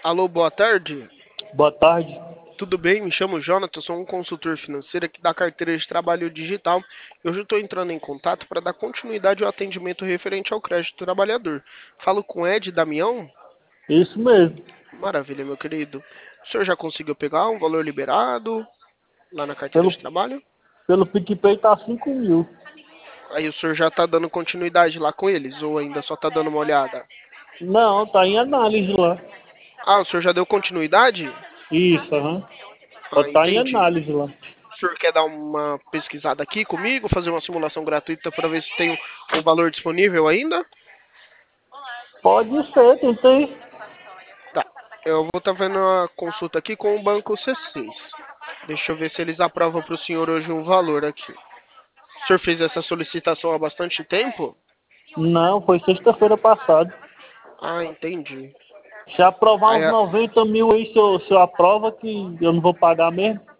Alô, boa tarde. Boa tarde. Tudo bem? Me chamo Jonathan, sou um consultor financeiro aqui da carteira de trabalho digital. Hoje eu estou entrando em contato para dar continuidade ao atendimento referente ao crédito do trabalhador. Falo com Ed Damião? Isso mesmo. Maravilha, meu querido. O senhor já conseguiu pegar um valor liberado lá na carteira Pelo, de trabalho? pelo PicPay tá 5.000. Aí o senhor já está dando continuidade lá com eles ou ainda só está dando uma olhada? Não, tá em análise lá. Ah, o senhor já deu continuidade? Isso, aham. Ó, Ah, tá em entendi. análise lá. O senhor quer dar uma pesquisada aqui comigo, fazer uma simulação gratuita para ver se tem um valor disponível ainda? Pode ser, tentei. Tá. Eu vou estar vendo a consulta aqui com o banco C6. Deixa eu ver se eles aprovam para o senhor hoje um valor aqui. O senhor fez essa solicitação há bastante tempo? Não, foi sexta-feira passada. Ah, entendi. Se aprovar Aí, uns 90 mil aí, se eu aprova que eu não vou pagar mesmo.